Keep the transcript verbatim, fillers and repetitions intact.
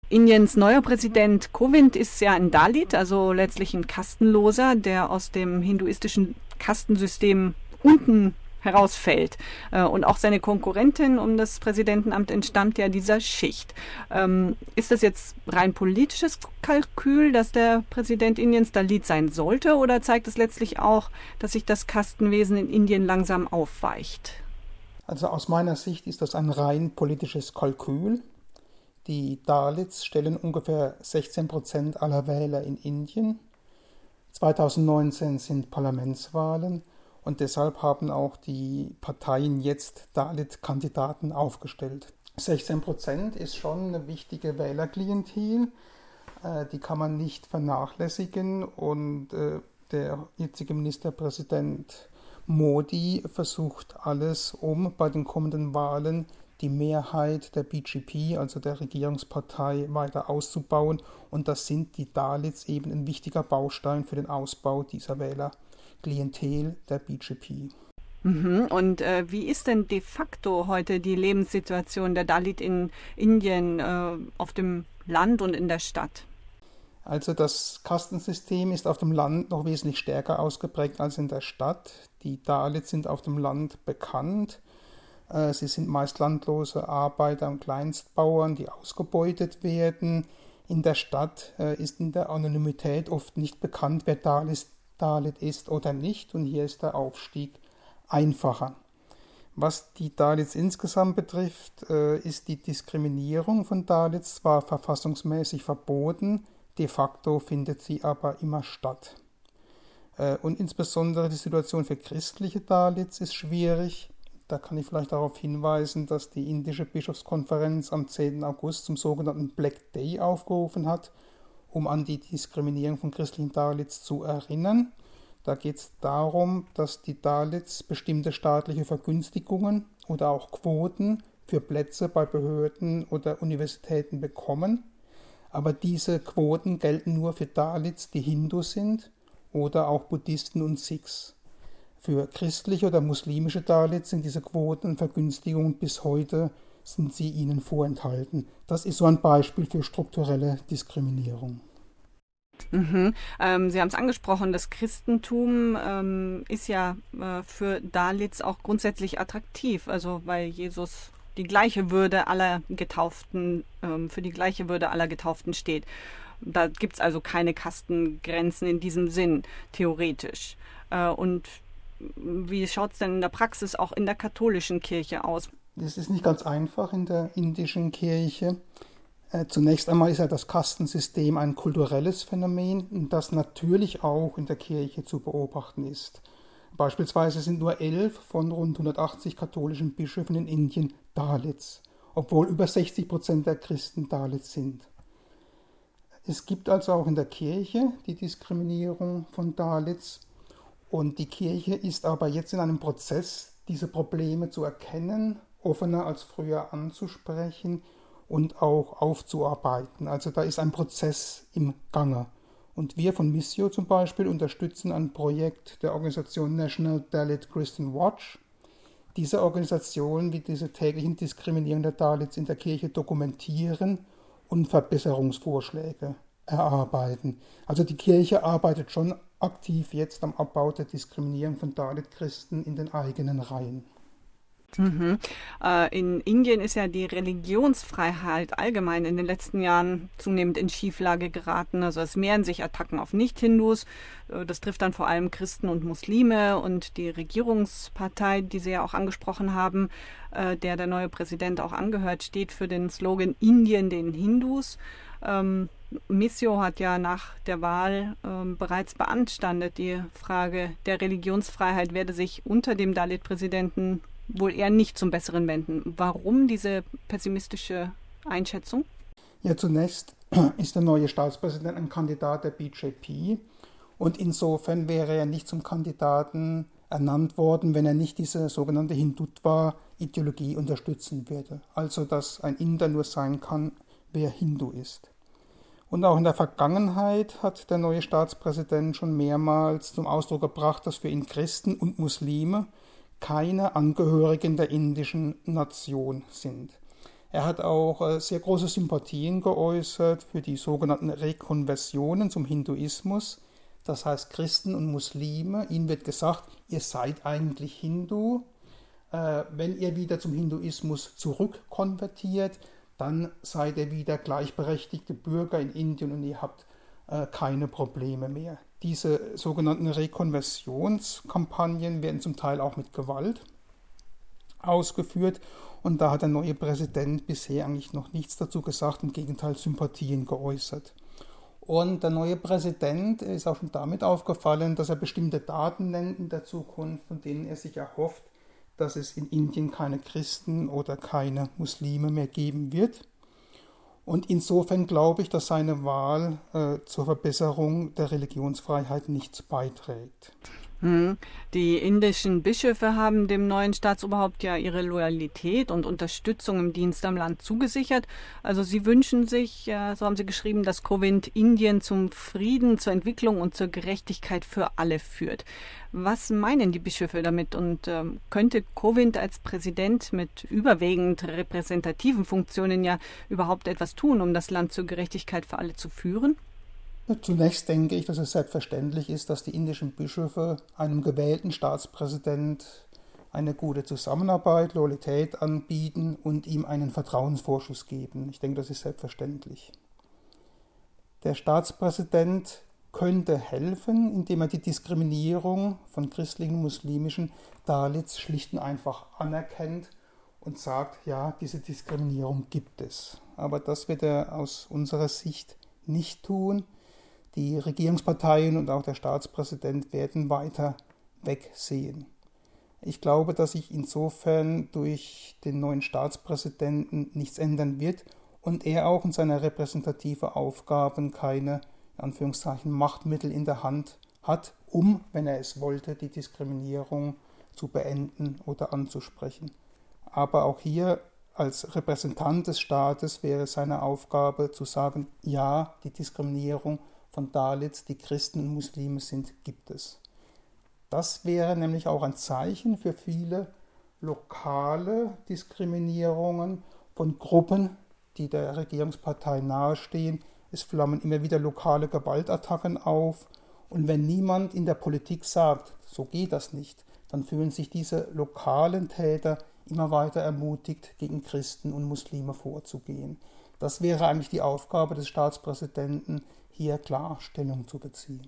Indiens neuer Präsident Kovind ist ja ein Dalit, also letztlich ein Kastenloser, der aus dem hinduistischen Kastensystem unten herausfällt. Und auch seine Konkurrentin um das Präsidentenamt entstammt ja dieser Schicht. Ist das jetzt rein politisches Kalkül, dass der Präsident Indiens Dalit sein sollte, oder zeigt es letztlich auch, dass sich das Kastenwesen in Indien langsam aufweicht? Also aus meiner Sicht ist das ein rein politisches Kalkül. Die Dalits stellen ungefähr sechzehn Prozent aller Wähler in Indien. zweitausendneunzehn sind Parlamentswahlen und deshalb haben auch die Parteien jetzt Dalit-Kandidaten aufgestellt. sechzehn Prozent ist schon eine wichtige Wählerklientel, die kann man nicht vernachlässigen, und der jetzige Ministerpräsident Modi versucht alles, um bei den kommenden Wahlen die Mehrheit der B J P, also der Regierungspartei, weiter auszubauen. Und das sind die Dalits eben ein wichtiger Baustein für den Ausbau dieser Wählerklientel der B J P. Mhm. Und äh, wie ist denn de facto heute die Lebenssituation der Dalit in Indien, äh, auf dem Land und in der Stadt? Also das Kastensystem ist auf dem Land noch wesentlich stärker ausgeprägt als in der Stadt. Die Dalits sind auf dem Land bekannt. Sie sind meist landlose Arbeiter und Kleinstbauern, die ausgebeutet werden. In der Stadt ist in der Anonymität oft nicht bekannt, wer Dalit ist oder nicht. Und hier ist der Aufstieg einfacher. Was die Dalits insgesamt betrifft, ist die Diskriminierung von Dalits zwar verfassungsmäßig verboten, de facto findet sie aber immer statt. Und insbesondere die Situation für christliche Dalits ist schwierig. Da kann ich vielleicht darauf hinweisen, dass die indische Bischofskonferenz am zehnten August zum sogenannten Black Day aufgerufen hat, um an die Diskriminierung von christlichen Dalits zu erinnern. Da geht es darum, dass die Dalits bestimmte staatliche Vergünstigungen oder auch Quoten für Plätze bei Behörden oder Universitäten bekommen. Aber diese Quoten gelten nur für Dalits, die Hindu sind, oder auch Buddhisten und Sikhs. Für christliche oder muslimische Dalits sind diese Quoten und Vergünstigungen bis heute sind sie ihnen vorenthalten. Das ist so ein Beispiel für strukturelle Diskriminierung. Mhm. Ähm, Sie haben es angesprochen, das Christentum ähm, ist ja äh, für Dalits auch grundsätzlich attraktiv, also weil Jesus die gleiche Würde aller Getauften, ähm, für die gleiche Würde aller Getauften steht. Da gibt es also keine Kastengrenzen in diesem Sinn, theoretisch. Äh, und wie schaut es denn in der Praxis auch in der katholischen Kirche aus? Das ist nicht ganz einfach in der indischen Kirche. Äh, zunächst einmal ist ja das Kastensystem ein kulturelles Phänomen, das natürlich auch in der Kirche zu beobachten ist. Beispielsweise sind nur elf von rund hundertachtzig katholischen Bischöfen in Indien Dalits, obwohl über sechzig Prozent der Christen Dalits sind. Es gibt also auch in der Kirche die Diskriminierung von Dalits. Und die Kirche ist aber jetzt in einem Prozess, diese Probleme zu erkennen, offener als früher anzusprechen und auch aufzuarbeiten. Also da ist ein Prozess im Gange. Und wir von Missio zum Beispiel unterstützen ein Projekt der Organisation National Dalit Christian Watch. Diese Organisation will diese täglichen Diskriminierungen der Dalits in der Kirche dokumentieren und Verbesserungsvorschläge erarbeiten. Also die Kirche arbeitet schon aktiv jetzt am Abbau der Diskriminierung von Dalit-Christen in den eigenen Reihen. Mhm. Äh, in Indien ist ja die Religionsfreiheit allgemein in den letzten Jahren zunehmend in Schieflage geraten. Also es mehren sich Attacken auf Nicht-Hindus. Äh, das trifft dann vor allem Christen und Muslime, und die Regierungspartei, die Sie ja auch angesprochen haben, äh, der der neue Präsident auch angehört, steht für den Slogan Indien den Hindus. Ähm, Missio hat ja nach der Wahl ähm, bereits beanstandet, die Frage der Religionsfreiheit werde sich unter dem Dalit-Präsidenten wohl eher nicht zum Besseren wenden. Warum diese pessimistische Einschätzung? Ja, zunächst ist der neue Staatspräsident ein Kandidat der B J P, und insofern wäre er nicht zum Kandidaten ernannt worden, wenn er nicht diese sogenannte Hindutva-Ideologie unterstützen würde. Also, dass ein Inder nur sein kann, wer Hindu ist. Und auch in der Vergangenheit hat der neue Staatspräsident schon mehrmals zum Ausdruck gebracht, dass für ihn Christen und Muslime keine Angehörigen der indischen Nation sind. Er hat auch äh, sehr große Sympathien geäußert für die sogenannten Rekonversionen zum Hinduismus. Das heißt Christen und Muslime. Ihnen wird gesagt, ihr seid eigentlich Hindu. Äh, wenn ihr wieder zum Hinduismus zurückkonvertiert, dann seid ihr wieder gleichberechtigte Bürger in Indien und ihr habt äh, keine Probleme mehr. Diese sogenannten Rekonversionskampagnen werden zum Teil auch mit Gewalt ausgeführt. Und da hat der neue Präsident bisher eigentlich noch nichts dazu gesagt, im Gegenteil Sympathien geäußert. Und der neue Präsident ist auch schon damit aufgefallen, dass er bestimmte Daten nennt in der Zukunft, von denen er sich erhofft, dass es in Indien keine Christen oder keine Muslime mehr geben wird. Und insofern glaube ich, dass seine Wahl äh, zur Verbesserung der Religionsfreiheit nichts beiträgt. Die indischen Bischöfe haben dem neuen Staatsoberhaupt ja ihre Loyalität und Unterstützung im Dienst am Land zugesichert. Also sie wünschen sich, so haben sie geschrieben, dass Kovind Indien zum Frieden, zur Entwicklung und zur Gerechtigkeit für alle führt. Was meinen die Bischöfe damit? Und äh, könnte Kovind als Präsident mit überwiegend repräsentativen Funktionen ja überhaupt etwas tun, um das Land zur Gerechtigkeit für alle zu führen? Zunächst denke ich, dass es selbstverständlich ist, dass die indischen Bischöfe einem gewählten Staatspräsident eine gute Zusammenarbeit, Loyalität anbieten und ihm einen Vertrauensvorschuss geben. Ich denke, das ist selbstverständlich. Der Staatspräsident könnte helfen, indem er die Diskriminierung von christlichen und muslimischen Dalits schlicht und einfach anerkennt und sagt, ja, diese Diskriminierung gibt es. Aber das wird er aus unserer Sicht nicht tun. Die Regierungsparteien und auch der Staatspräsident werden weiter wegsehen. Ich glaube, dass sich insofern durch den neuen Staatspräsidenten nichts ändern wird und er auch in seiner repräsentativen Aufgaben keine, in Anführungszeichen, Machtmittel in der Hand hat, um, wenn er es wollte, die Diskriminierung zu beenden oder anzusprechen. Aber auch hier als Repräsentant des Staates wäre seine Aufgabe zu sagen, ja, die Diskriminierung von Dalits, die Christen und Muslime sind, gibt es. Das wäre nämlich auch ein Zeichen für viele lokale Diskriminierungen von Gruppen, die der Regierungspartei nahestehen. Es flammen immer wieder lokale Gewaltattacken auf. Und wenn niemand in der Politik sagt, so geht das nicht, dann fühlen sich diese lokalen Täter immer weiter ermutigt, gegen Christen und Muslime vorzugehen. Das wäre eigentlich die Aufgabe des Staatspräsidenten, hier klar Stellung zu beziehen.